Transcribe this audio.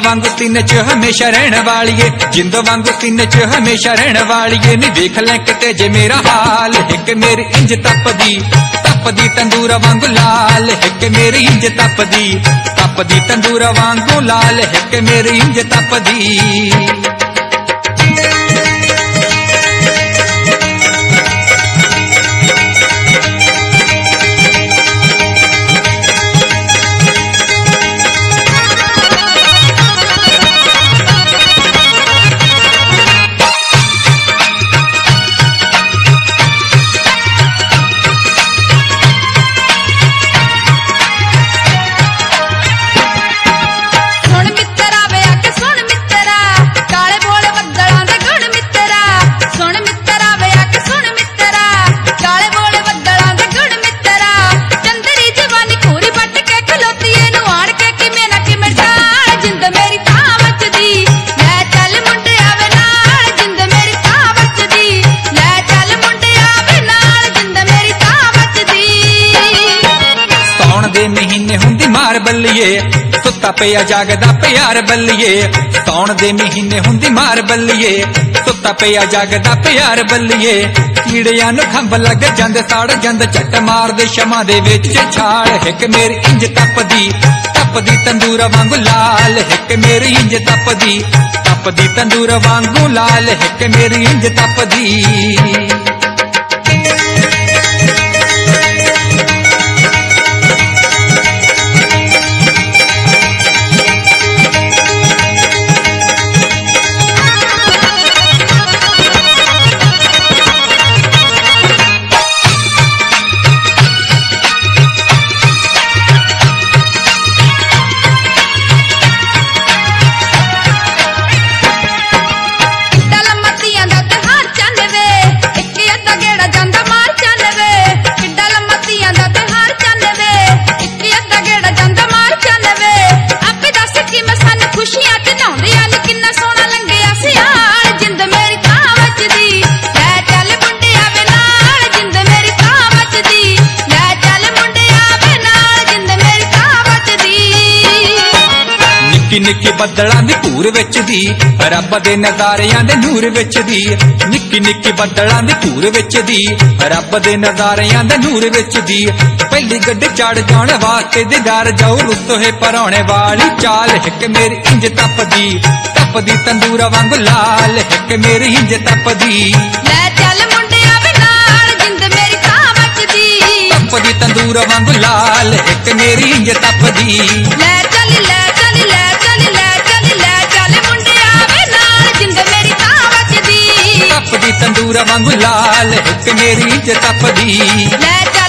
वांगू सीने च हमेशा रहने वालीए, जिंद वांगू सीने च हमेशा रहने वालीए। नी देख ले किते जे मेरा हाल, हिक मेरी इंज तपदी तपदी तंदूर वांगू लाल, हिक मेरी इंज तपदी तपदी तंदूर वांगू लाल, हिक मेरी इंज तपदी। महीने हुंदी मार बल्लिए, सुता पिया जागदा प्यार बल्लिए। सौण दे महीने हुंदी मार बल्लिए, सुता पिया जागदा प्यार बल्लिए। कीड़ियां नूं खंभ लग जांदे साड़ जंद झट मार दे शमा दे विच छाल, हिक मेरी इंज तपदी तपदी तंदूर वांगू लाल, हिक मेरी इंज तपदी तपदी तंदूर वांगू लाल, हिक मेरी इंज तपदी। निक्की बदलां दी धूर विच दी, रब दे नज़ारियां दे नूर विच दी। निक्की निक्की बदलां दी धूर विच दी, रब दे नज़ारियां दे नूर विच दी। पहली गड्डी चढ़ जाने वास्ते दीदार जाओ रुत है परौने वाली चाल, हिक मेरी इंज तपदी तपदी तंदूर वांगू लाल, हिक मेरी इंज तपदी। लै चल मुंडिया वे नाल, जिंद मेरी तां मचदी तपदी तंदूर वांगू लाल, हिक मेरी इंज तपदी। लै चल लै चल लै चल लै चल लै चल मुंडिया वे नाल, जिंद मेरी तां मचदी तपदी तंदूर वांगू लाल, हिक मेरी इंज तपदी। लै